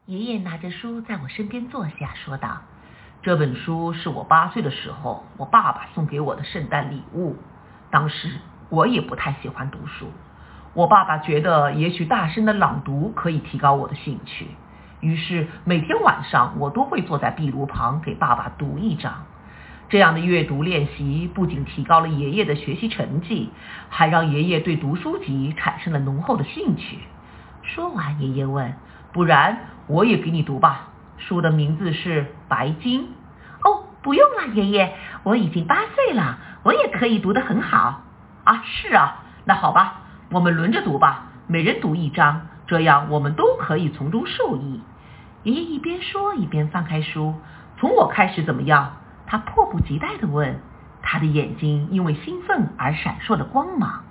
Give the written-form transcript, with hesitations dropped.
爷爷拿着书在我身边坐下，说道：“这本书是我8岁的时候我爸爸送给我的圣诞礼物。当时我也不太喜欢读书，我爸爸觉得也许大声的朗读可以提高我的兴趣，于是每天晚上我都会坐在壁炉旁给爸爸读一章。这样的阅读练习不仅提高了爷爷的学习成绩，还让爷爷对读书籍产生了浓厚的兴趣。”说完，爷爷问：“不然我也给你读吧，书的名字是《白鲸》。”“哦，不用了，爷爷，我已经8岁了，我也可以读得很好。”“啊，是啊，那好吧，我们轮着读吧，每人读一章，这样我们都可以从中受益。”爷爷一边说一边翻开书。“从我开始怎么样？”他迫不及待地问，他的眼睛因为兴奋而闪烁着光芒。